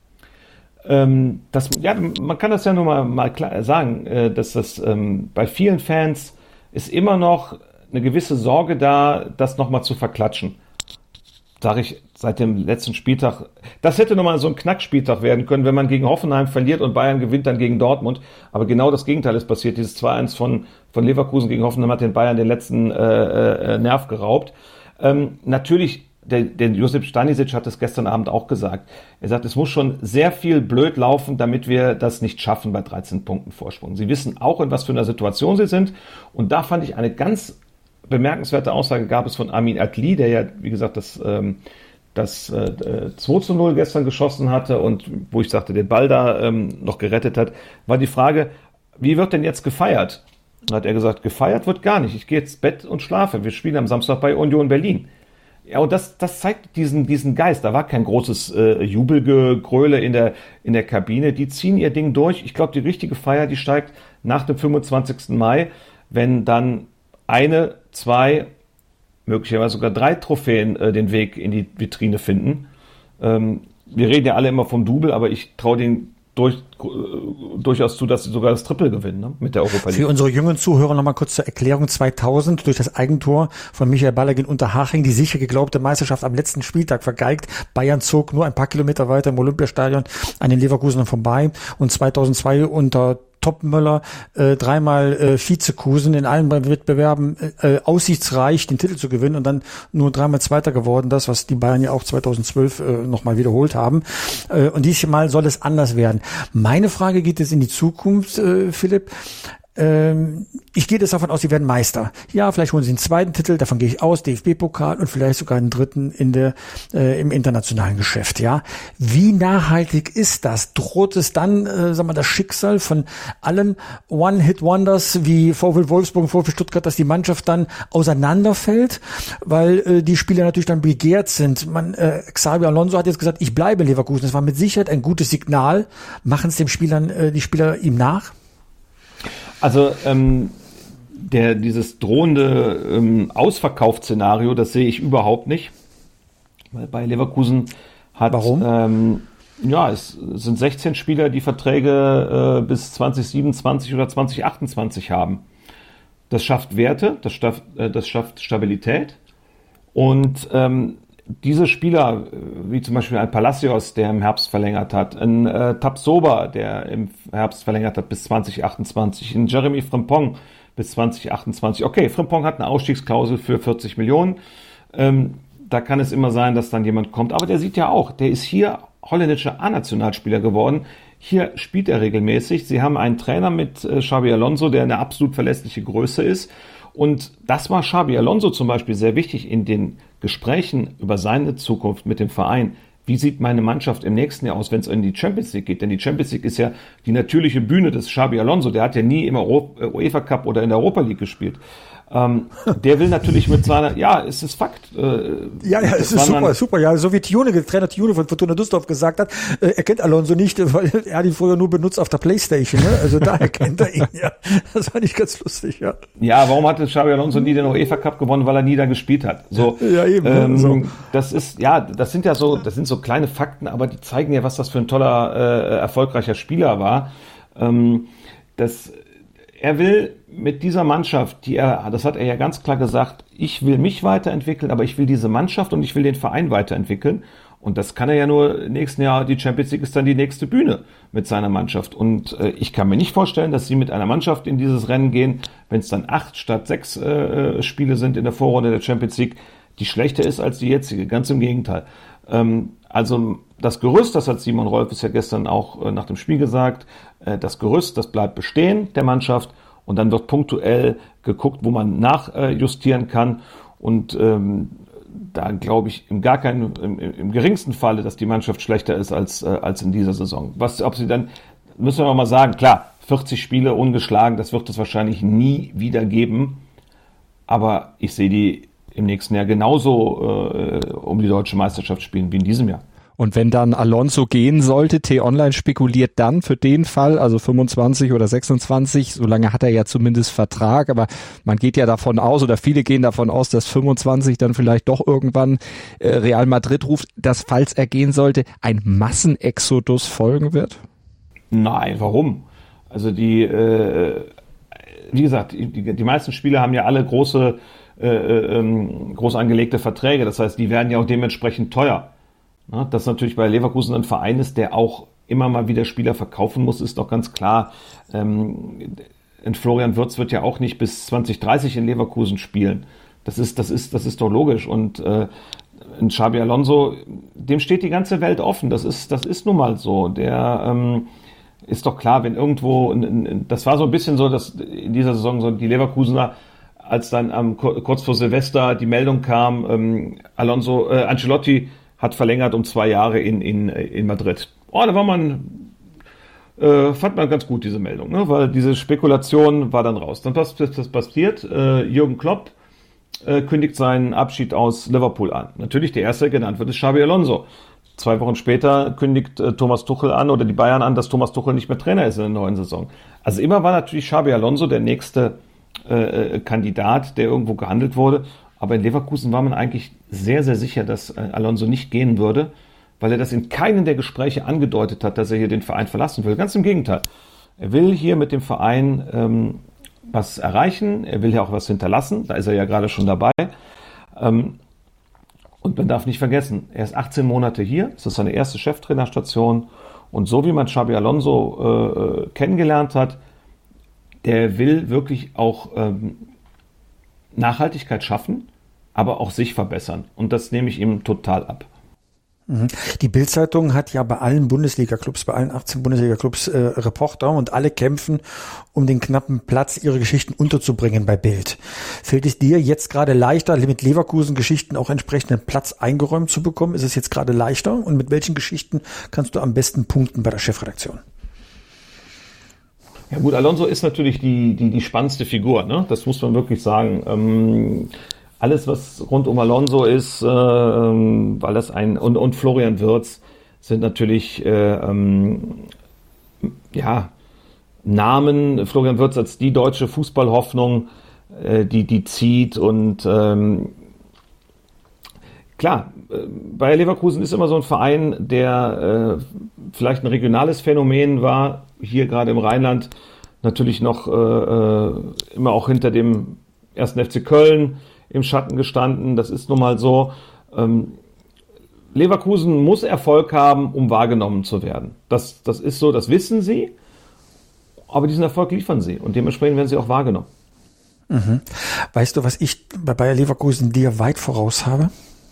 Ähm, das, ja, man kann das ja nur mal, mal klar sagen, äh, dass das ähm, bei vielen Fans ist immer noch eine gewisse Sorge da, das nochmal zu verklatschen. Sage ich seit dem letzten Spieltag. Das hätte nochmal so ein Knackspieltag werden können, wenn man gegen Hoffenheim verliert und Bayern gewinnt dann gegen Dortmund. Aber genau das Gegenteil ist passiert. Dieses zwei eins von, von Leverkusen gegen Hoffenheim hat den Bayern den letzten äh, äh, Nerv geraubt. Ähm, natürlich, der, der Josip Stanisic hat es gestern Abend auch gesagt. Er sagt, es muss schon sehr viel blöd laufen, damit wir das nicht schaffen bei dreizehn Punkten Vorsprung. Sie wissen auch, in was für einer Situation sie sind. Und da fand ich eine ganz bemerkenswerte Aussage gab es von Amin Adli, der ja, wie gesagt, das, ähm, das äh, zwei zu null gestern geschossen hatte und wo ich sagte, den Ball da ähm, noch gerettet hat, war die Frage, wie wird denn jetzt gefeiert? Und hat er gesagt, gefeiert wird gar nicht. Ich gehe jetzt ins Bett und schlafe. Wir spielen am Samstag bei Union Berlin. Ja, und das, das zeigt diesen, diesen Geist. Da war kein großes äh, Jubelgegröle in der, in der Kabine. Die ziehen ihr Ding durch. Ich glaube, die richtige Feier, die steigt nach dem fünfundzwanzigsten Mai, wenn dann eine, zwei, möglicherweise sogar drei Trophäen äh, den Weg in die Vitrine finden. Ähm, wir reden ja alle immer vom Double, aber ich traue den durch, durchaus zu, dass sie sogar das Triple gewinnen, ne, mit der Europa League. Für unsere jungen Zuhörer nochmal kurz zur Erklärung. zweitausend durch das Eigentor von Michael Ballack in Unterhaching die sicher geglaubte Meisterschaft am letzten Spieltag vergeigt. Bayern zog nur ein paar Kilometer weiter im Olympiastadion an den Leverkusenern vorbei und zweitausendzwei unter Topmöller äh, dreimal äh, Vizekusen in allen Wettbewerben äh, aussichtsreich den Titel zu gewinnen und dann nur dreimal Zweiter geworden, das was die Bayern ja auch zweitausendzwölf äh, nochmal wiederholt haben. Äh, und dieses Mal soll es anders werden. Meine Frage geht jetzt in die Zukunft, äh, Philipp. Ähm, ich gehe jetzt davon aus, sie werden Meister. Ja, vielleicht holen sie einen zweiten Titel, davon gehe ich aus, D F B-Pokal und vielleicht sogar einen dritten in der äh, im internationalen Geschäft. Ja, wie nachhaltig ist das? Droht es dann, äh, sagen wir, das Schicksal von allen One-Hit-Wonders wie VfL Wolfsburg und VfL Stuttgart, dass die Mannschaft dann auseinanderfällt, weil äh, die Spieler natürlich dann begehrt sind? Man, äh, Xabi Alonso hat jetzt gesagt, ich bleibe in Leverkusen. Das war mit Sicherheit ein gutes Signal. Machen es dem Spielern äh, die Spieler ihm nach? Also ähm, der dieses drohende ähm, Ausverkaufsszenario, das sehe ich überhaupt nicht. Weil bei Leverkusen hat Warum? Ähm, ja, es sind sechzehn Spieler, die Verträge äh, bis zwanzig siebenundzwanzig oder zwanzig achtundzwanzig haben. Das schafft Werte, das schafft, äh, das schafft Stabilität. Und ähm, diese Spieler, wie zum Beispiel ein Palacios, der im Herbst verlängert hat, ein äh, Tapsoba, der im Herbst verlängert hat bis zwanzig achtundzwanzig, ein Jeremy Frimpong bis zwanzig achtundzwanzig. Okay, Frimpong hat eine Ausstiegsklausel für vierzig Millionen. Ähm, da kann es immer sein, dass dann jemand kommt. Aber der sieht ja auch, der ist hier holländischer A-Nationalspieler geworden. Hier spielt er regelmäßig. Sie haben einen Trainer mit äh, Xabi Alonso, der eine absolut verlässliche Größe ist. Und das war Xabi Alonso zum Beispiel sehr wichtig in den Gesprächen über seine Zukunft mit dem Verein. Wie sieht meine Mannschaft im nächsten Jahr aus, wenn es in die Champions League geht? Denn die Champions League ist ja die natürliche Bühne des Xabi Alonso. Der hat ja nie im UEFA Cup oder in der Europa League gespielt. Ähm, der will natürlich mit seiner, ja, es ist Fakt. Äh, ja, ja, es ist super, super. Ja, so wie Tione, der Trainer Tione von Fortuna Düsseldorf gesagt hat, äh, er kennt Alonso nicht, weil er hat ihn früher nur benutzt auf der Playstation. Ne? Also daher kennt er ihn, ja. Das fand ich ganz lustig, ja. Ja, warum hatte Xabi Alonso nie den UEFA Cup gewonnen? Weil er nie da gespielt hat. So, ja, eben. Ähm, so. Das ist, ja, das sind ja so, das sind so kleine Fakten, aber die zeigen ja, was das für ein toller, äh, erfolgreicher Spieler war. Ähm, das, er will mit dieser Mannschaft, die er, das hat er ja ganz klar gesagt, ich will mich weiterentwickeln, aber ich will diese Mannschaft und ich will den Verein weiterentwickeln. Und das kann er ja nur im nächsten Jahr, die Champions League ist dann die nächste Bühne mit seiner Mannschaft. Und äh, ich kann mir nicht vorstellen, dass sie mit einer Mannschaft in dieses Rennen gehen, wenn es dann acht statt sechs äh, Spiele sind in der Vorrunde der Champions League, die schlechter ist als die jetzige. Ganz im Gegenteil. Ähm, also das Gerüst, das hat Simon Rolfes ja gestern auch äh, nach dem Spiel gesagt, äh, das Gerüst, das bleibt bestehen der Mannschaft. Und dann wird punktuell geguckt, wo man nachjustieren kann. Und ähm, da glaube ich im gar keinen, im, im geringsten Falle, dass die Mannschaft schlechter ist als, äh, als in dieser Saison. Was, ob sie dann, müssen wir noch mal sagen, klar, vierzig Spiele ungeschlagen, das wird es wahrscheinlich nie wieder geben. Aber ich sehe die im nächsten Jahr genauso äh, um die deutsche Meisterschaft spielen wie in diesem Jahr. Und wenn dann Alonso gehen sollte, T-Online spekuliert dann für den Fall, also fünfundzwanzig oder sechsundzwanzig, solange hat er ja zumindest Vertrag, aber man geht ja davon aus, oder viele gehen davon aus, dass fünfundzwanzig dann vielleicht doch irgendwann äh, Real Madrid ruft, dass, falls er gehen sollte, ein Massenexodus folgen wird? Nein, warum? Also die, äh, wie gesagt, die, die meisten Spieler haben ja alle große, äh, äh, groß angelegte Verträge, das heißt, die werden ja auch dementsprechend teuer. Ja, dass natürlich bei Leverkusen ein Verein ist, der auch immer mal wieder Spieler verkaufen muss, ist doch ganz klar. Ähm, in Florian Wirtz wird ja auch nicht bis zwanzig dreißig in Leverkusen spielen. Das ist, das ist, das ist doch logisch. Und äh, in Xabi Alonso, dem steht die ganze Welt offen. Das ist, das ist nun mal so. Der ähm, ist doch klar, wenn irgendwo, das war so ein bisschen so, dass in dieser Saison so die Leverkusener, als dann am, kurz vor Silvester die Meldung kam, ähm, Alonso, äh, Ancelotti hat verlängert um zwei Jahre in, in, in Madrid. Oh, da war man, äh, fand man ganz gut, diese Meldung, ne? Weil diese Spekulation war dann raus. Dann was das passiert, äh, Jürgen Klopp äh, kündigt seinen Abschied aus Liverpool an. Natürlich der erste, der genannt wird, ist Xabi Alonso. Zwei Wochen später kündigt äh, Thomas Tuchel an, oder die Bayern an, dass Thomas Tuchel nicht mehr Trainer ist in der neuen Saison. Also immer war natürlich Xabi Alonso der nächste äh, Kandidat, der irgendwo gehandelt wurde. Aber in Leverkusen war man eigentlich sehr, sehr sicher, dass Alonso nicht gehen würde, weil er das in keinem der Gespräche angedeutet hat, dass er hier den Verein verlassen will. Ganz im Gegenteil. Er will hier mit dem Verein ähm, was erreichen, er will ja auch was hinterlassen, da ist er ja gerade schon dabei. Ähm, und man darf nicht vergessen, er ist achtzehn Monate hier, das ist seine erste Cheftrainerstation und so wie man Xabi Alonso äh, kennengelernt hat, der will wirklich auch ähm, Nachhaltigkeit schaffen, aber auch sich verbessern und das nehme ich ihm total ab. Die Bild-Zeitung hat ja bei allen Bundesliga-Clubs, bei allen achtzehn Bundesliga-Clubs äh, Reporter und alle kämpfen, um den knappen Platz ihre Geschichten unterzubringen bei Bild. Fällt es dir jetzt gerade leichter, mit Leverkusen-Geschichten auch entsprechenden Platz eingeräumt zu bekommen? Ist es jetzt gerade leichter? Und mit welchen Geschichten kannst du am besten punkten bei der Chefredaktion? Ja gut, Alonso ist natürlich die, die, die spannendste Figur, ne? Das muss man wirklich sagen. Ähm, Alles, was rund um Alonso ist, äh, weil das ein und, und Florian Wirtz sind natürlich äh, ähm, ja Namen. Florian Wirtz als die deutsche Fußballhoffnung, äh, die die zieht und ähm, klar, äh, Bayer Leverkusen ist immer so ein Verein, der äh, vielleicht ein regionales Phänomen war, hier gerade im Rheinland natürlich noch äh, immer auch hinter dem ersten F C Köln im Schatten gestanden, das ist nun mal so. Ähm, Leverkusen muss Erfolg haben, um wahrgenommen zu werden. Das, das ist so, das wissen sie, aber diesen Erfolg liefern sie und dementsprechend werden sie auch wahrgenommen. Mhm. Weißt du, was ich bei Bayer Leverkusen dir weit voraus habe?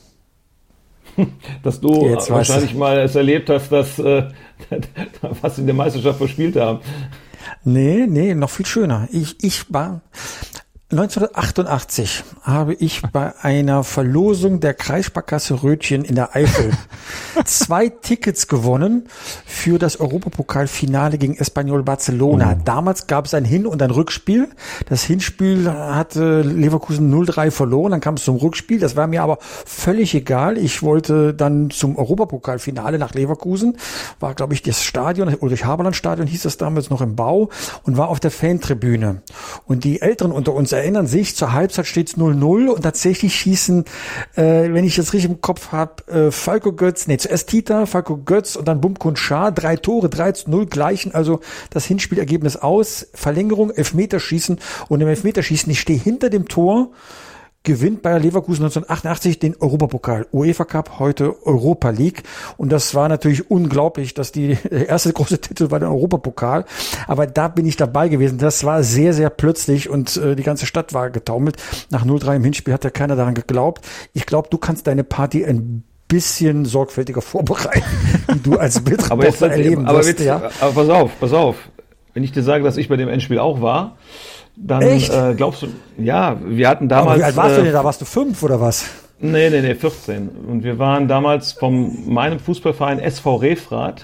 Dass du Jetzt wahrscheinlich mal es erlebt hast, dass äh, was in der Meisterschaft verspielt haben. Nee, nee, noch viel schöner. Ich, ich war... neunzehnhundertachtundachtzig habe ich bei einer Verlosung der Kreissparkasse Rötchen in der Eifel zwei Tickets gewonnen für das Europapokalfinale gegen Espanyol Barcelona. Oh. Damals gab es ein Hin- und ein Rückspiel. Das Hinspiel hatte Leverkusen null drei verloren, dann kam es zum Rückspiel. Das war mir aber völlig egal. Ich wollte dann zum Europapokalfinale nach Leverkusen. War, glaube ich, das Stadion, das Ulrich-Haberland-Stadion hieß das damals noch im Bau und war auf der Fantribüne. Und die Älteren unter uns erinnern sich, zur Halbzeit steht's null null und tatsächlich schießen, äh, wenn ich das richtig im Kopf habe, äh, Falco Götz, nee, zuerst Tita, Falco Götz und dann Bumkun Schar, drei Tore, drei zu null gleichen also das Hinspielergebnis aus, Verlängerung, Elfmeterschießen und im Elfmeterschießen, ich stehe hinter dem Tor, gewinnt Bayer Leverkusen neunzehnhundertachtundachtzig den Europapokal, UEFA Cup, heute Europa League. Und das war natürlich unglaublich, dass die der erste große Titel war der Europapokal. Aber da bin ich dabei gewesen. Das war sehr, sehr plötzlich und äh, die ganze Stadt war getaumelt. Nach null drei im Hinspiel hat ja keiner daran geglaubt. Ich glaube, du kannst deine Party ein bisschen sorgfältiger vorbereiten, wie du als Bildreporter erleben aber wirst. Jetzt, ja. Aber pass auf, pass auf. Wenn ich dir sage, dass ich bei dem Endspiel auch war, dann äh, glaubst du, ja, wir hatten damals... Aber wie alt warst du denn äh, da? Warst du fünf oder was? Nee, nee, nee, vierzehn. Und wir waren damals von meinem Fußballverein S V Refrath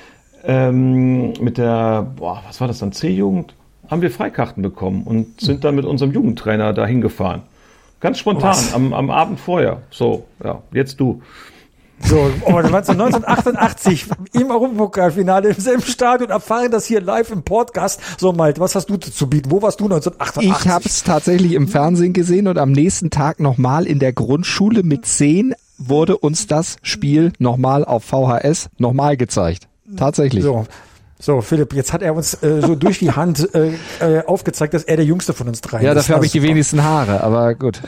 ähm, mit der, boah, was war das dann, C-Jugend, haben wir Freikarten bekommen und sind dann mit unserem Jugendtrainer dahin gefahren. Ganz spontan, am, am Abend vorher. So, ja, jetzt du. So, aber dann warst du neunzehnhundertachtundachtzig im Europapokalfinale im selben Stadion, erfahren das hier live im Podcast. So, Malte, was hast du zu bieten? Wo warst du neunzehnhundertachtundachtzig? Ich habe es tatsächlich im Fernsehen gesehen und am nächsten Tag nochmal in der Grundschule mit zehn wurde uns das Spiel nochmal auf V H S nochmal gezeigt. Tatsächlich. So. So, Philipp, jetzt hat er uns äh, so durch die Hand äh, äh, aufgezeigt, dass er der Jüngste von uns dreien ist. Ja, dafür habe ich die wenigsten Haare, aber gut.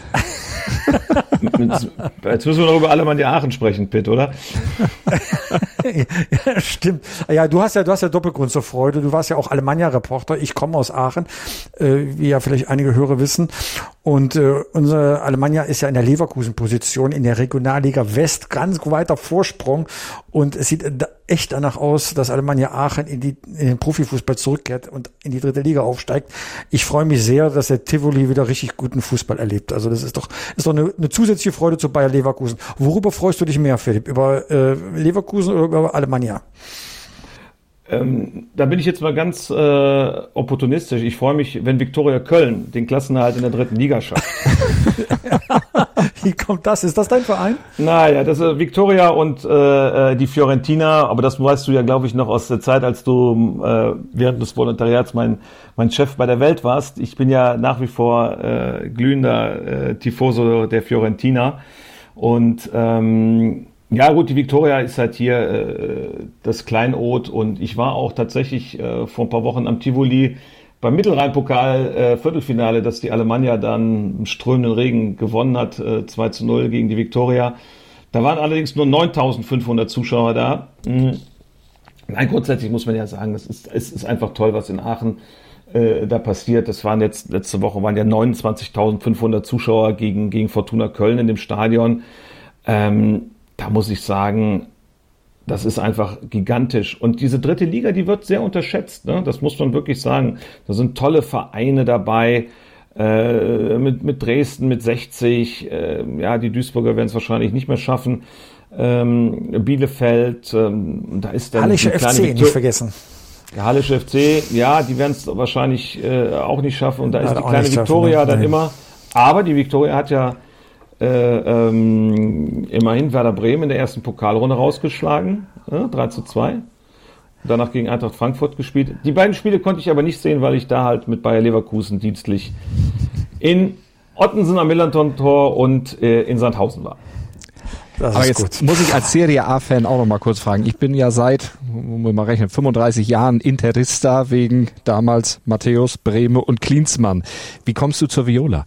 Jetzt müssen wir noch über Alemannia Aachen sprechen, Pitt, oder? Ja, stimmt. Ja, du hast ja, du hast ja Doppelgrund zur Freude. Du warst ja auch Alemannia-Reporter. Ich komme aus Aachen, äh, wie ja vielleicht einige Hörer wissen. Und äh, unsere Alemannia ist ja in der Leverkusen-Position in der Regionalliga West, ganz weiter Vorsprung. Und es sieht da echt danach aus, dass Alemannia Aachen in, die, in den Profifußball zurückkehrt und in die dritte Liga aufsteigt. Ich freue mich sehr, dass der Tivoli wieder richtig guten Fußball erlebt. Also das ist doch, ist doch eine, eine zusätzliche Freude zu Bayer Leverkusen. Worüber freust du dich mehr, Philipp? Über äh, Leverkusen oder über Alemannia? Ähm, da bin ich jetzt mal ganz äh, opportunistisch. Ich freue mich, wenn Viktoria Köln den Klassenerhalt in der dritten Liga schafft. Wie kommt das? Ist das dein Verein? Naja, das ist Viktoria und äh, die Fiorentina, aber das weißt du ja, glaube ich, noch aus der Zeit, als du äh, während des Volontariats mein, mein Chef bei der Welt warst. Ich bin ja nach wie vor äh, glühender äh, Tifoso der Fiorentina und ähm, Ja gut, die Viktoria ist halt hier äh, das Kleinod und ich war auch tatsächlich äh, vor ein paar Wochen am Tivoli beim Mittelrhein-Pokal äh, Viertelfinale, dass die Alemannia dann im strömenden Regen gewonnen hat, äh, zwei zu null gegen die Viktoria. Da waren allerdings nur neuntausendfünfhundert Zuschauer da. Mhm. Nein, grundsätzlich muss man ja sagen, es ist, es ist einfach toll, was in Aachen äh, da passiert. Das waren jetzt, letzte Woche waren ja neunundzwanzigtausendfünfhundert Zuschauer gegen, gegen Fortuna Köln in dem Stadion. Ähm, da muss ich sagen, das ist einfach gigantisch. Und diese dritte Liga, die wird sehr unterschätzt, ne? Das muss man wirklich sagen. Da sind tolle Vereine dabei, äh, mit, mit Dresden, mit sechzig. Äh, ja, die Duisburger werden es wahrscheinlich nicht mehr schaffen. Ähm, Bielefeld, ähm, da ist dann Hallische F C, nicht vergessen. Der Hallische F C, ja, die werden es wahrscheinlich äh, auch nicht schaffen. Und da ja, ist die kleine Viktoria schaffen, ne? dann Nein. immer. Aber die Viktoria hat ja Äh, ähm, immerhin Werder Bremen in der ersten Pokalrunde rausgeschlagen, äh, drei zu zwei. Danach gegen Eintracht Frankfurt gespielt. Die beiden Spiele konnte ich aber nicht sehen, weil ich da halt mit Bayer Leverkusen dienstlich in Ottensen am Millanton-Tor und äh, in Sandhausen war. Das aber jetzt gut. Muss ich als Serie A-Fan auch noch mal kurz fragen. Ich bin ja seit, muss man mal rechnen, fünfunddreißig Jahren Interista wegen damals Matthäus, Brehme und Klinsmann. Wie kommst du zur Viola?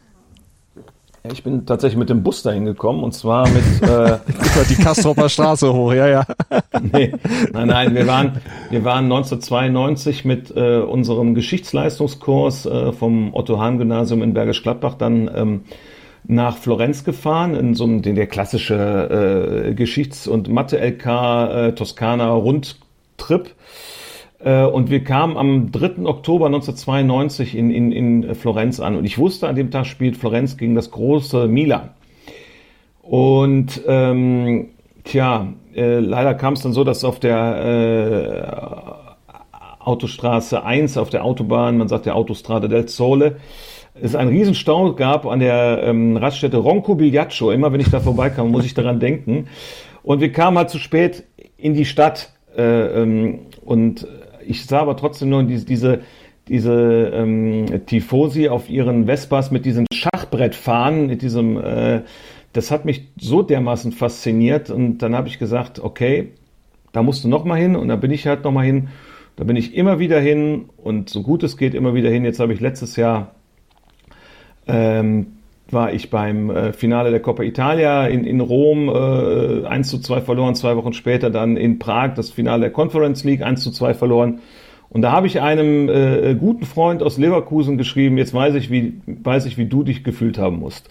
Ich bin tatsächlich mit dem Bus dahin gekommen und zwar mit äh, die Kastropper Straße hoch, ja, ja. nee, nein, nein, wir waren, wir waren neunzehnhundertzweiundneunzig mit äh, unserem Geschichtsleistungskurs äh, vom Otto-Hahn-Gymnasium in Bergisch Gladbach dann ähm, nach Florenz gefahren, in so einem, der klassische äh, Geschichts- und Mathe-L K äh, Toskana-Rundtrip. Und wir kamen am dritten Oktober neunzehnhundertzweiundneunzig in, in, in Florenz an. Und ich wusste, an dem Tag spielt Florenz gegen das große Milan. Und ähm, tja, äh, leider kam es dann so, dass auf der äh, Autostraße eins, auf der Autobahn, man sagt der Autostrada del Sole, es einen riesen Stau gab an der ähm, Raststätte Ronco Bigliaccio. Immer wenn ich da vorbeikam, muss ich daran denken. Und wir kamen halt zu spät in die Stadt äh, ähm, und ich sah aber trotzdem nur diese, diese, diese ähm, Tifosi auf ihren Vespas mit diesem Schachbrett fahren, mit diesem, äh, das hat mich so dermaßen fasziniert und dann habe ich gesagt, okay, da musst du noch mal hin und da bin ich halt noch mal hin, da bin ich immer wieder hin und so gut es geht immer wieder hin. Jetzt habe ich letztes Jahr, ähm, war ich beim äh, Finale der Coppa Italia in, in Rom, äh, eins zu zwei verloren, zwei Wochen später dann in Prag das Finale der Conference League, eins zu zwei verloren. Und da habe ich einem äh, guten Freund aus Leverkusen geschrieben, jetzt weiß ich, wie, weiß ich, wie du dich gefühlt haben musst.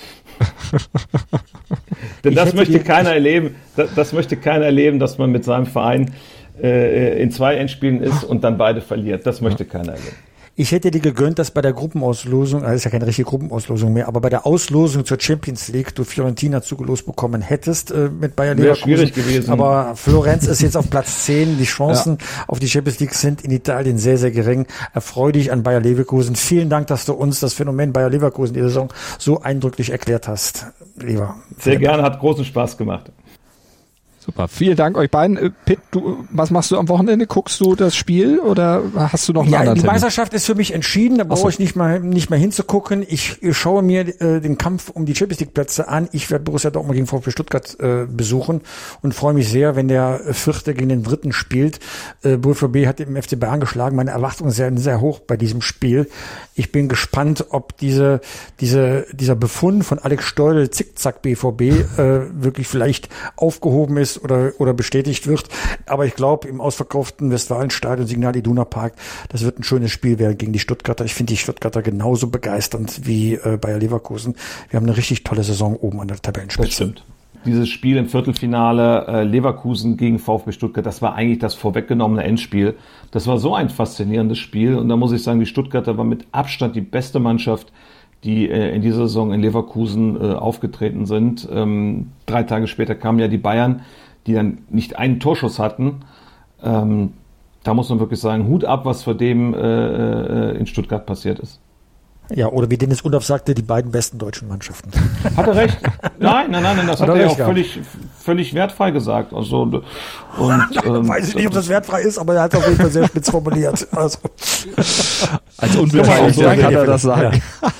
Denn das möchte keiner erleben, das, das möchte keiner erleben, dass man mit seinem Verein äh, in zwei Endspielen ist und dann beide verliert. Das möchte keiner erleben. Ich hätte dir gegönnt, dass bei der Gruppenauslosung, das ist ja keine richtige Gruppenauslosung mehr, aber bei der Auslosung zur Champions League du Fiorentina zugelost bekommen hättest äh, mit Bayer Leverkusen. Wäre schwierig gewesen. Aber Florenz ist jetzt auf Platz zehn. Die Chancen ja. auf die Champions League sind in Italien sehr, sehr gering. Erfreu dich an Bayer Leverkusen. Vielen Dank, dass du uns das Phänomen Bayer Leverkusen die Saison so eindrücklich erklärt hast, lieber. Sehr gerne, hat großen Spaß gemacht. Super, vielen Dank euch beiden. Pitt, du, was machst du am Wochenende? Guckst du das Spiel oder hast du noch einen ja, anderen die Termin? Meisterschaft ist für mich entschieden, da brauche so. ich nicht mehr nicht mehr hinzugucken. Ich, ich schaue mir äh, den Kampf um die Champions League Plätze an. Ich werde Borussia Dortmund gegen VfB Stuttgart äh, besuchen und freue mich sehr, wenn der Vierte gegen den Dritten spielt. Äh, B V B hat im F C Bayern geschlagen. Meine Erwartungen sind sehr hoch bei diesem Spiel. Ich bin gespannt, ob diese diese dieser Befund von Alex Steudel Zickzack B V B äh, wirklich vielleicht aufgehoben ist oder oder bestätigt wird. Aber ich glaube, im ausverkauften Westfalenstadion Signal Iduna Park, das wird ein schönes Spiel werden gegen die Stuttgarter. Ich finde die Stuttgarter genauso begeisternd wie äh, Bayer Leverkusen. Wir haben eine richtig tolle Saison oben an der Tabellenspitze. Das stimmt. Dieses Spiel im Viertelfinale äh, Leverkusen gegen VfB Stuttgart, das war eigentlich das vorweggenommene Endspiel. Das war so ein faszinierendes Spiel. Und da muss ich sagen, die Stuttgarter war mit Abstand die beste Mannschaft, die äh, in dieser Saison in Leverkusen äh, aufgetreten sind. Ähm, drei Tage später kamen ja die Bayern, die dann nicht einen Torschuss hatten. Ähm, da muss man wirklich sagen, Hut ab, was vor dem äh, in Stuttgart passiert ist. Ja, oder wie Dennis Undorf sagte, die beiden besten deutschen Mannschaften. Hat er recht? Nein, nein, nein, das hat, hat er ja auch völlig, völlig wertfrei gesagt. Also, und, ähm, weiß ich nicht, ob das wertfrei ist, aber er hat es auf jeden Fall sehr spitz formuliert. Also. Als Unbeteiligter kann er das sagen. Ja.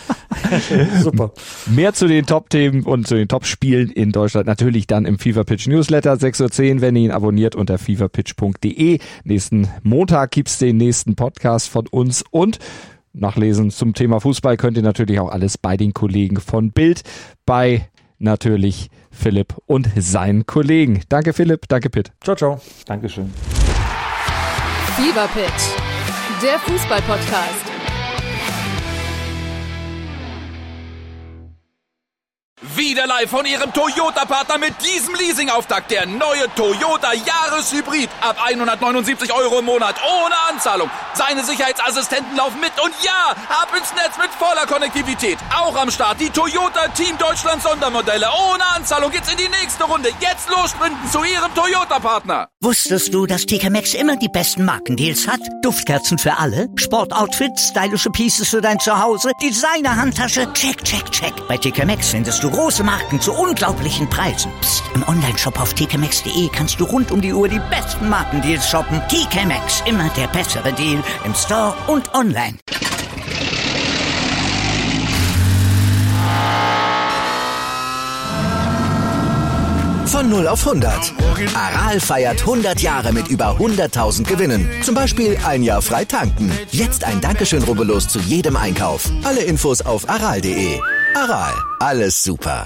Super. Mehr zu den Top-Themen und zu den Top-Spielen in Deutschland natürlich dann im Fever Pitch Newsletter, sechs Uhr zehn, wenn ihr ihn abonniert unter fever pitch punkt de. Nächsten Montag gibt's den nächsten Podcast von uns und nachlesen zum Thema Fußball könnt ihr natürlich auch alles bei den Kollegen von Bild, bei natürlich Philipp und seinen Kollegen. Danke Philipp, danke Pitt. Ciao, ciao. Dankeschön. Fever Pitch, der Fußball-Podcast. Wieder live von Ihrem Toyota-Partner mit diesem Leasing-Auftakt. Der neue Toyota Jahreshybrid. Ab hundertneunundsiebzig Euro im Monat. Ohne Anzahlung. Seine Sicherheitsassistenten laufen mit. Und ja, ab ins Netz mit voller Konnektivität. Auch am Start die Toyota Team Deutschland Sondermodelle. Ohne Anzahlung geht's in die nächste Runde. Jetzt los sprinten zu Ihrem Toyota-Partner. Wusstest du, dass T K Maxx immer die besten Markendeals hat? Duftkerzen für alle, Sportoutfits, stylische Pieces für dein Zuhause, Designer-Handtasche, check, check, check. Bei T K Maxx findest du große Marken zu unglaublichen Preisen. Psst. Im Onlineshop auf t k maxx punkt de kannst du rund um die Uhr die besten Markendeals shoppen. T K Maxx, immer der bessere Deal im Store und online. Von null auf hundert. Aral feiert hundert Jahre mit über hunderttausend Gewinnen. Zum Beispiel ein Jahr frei tanken. Jetzt ein Dankeschön, rubbellos zu jedem Einkauf. Alle Infos auf aral punkt de. Aral, alles super.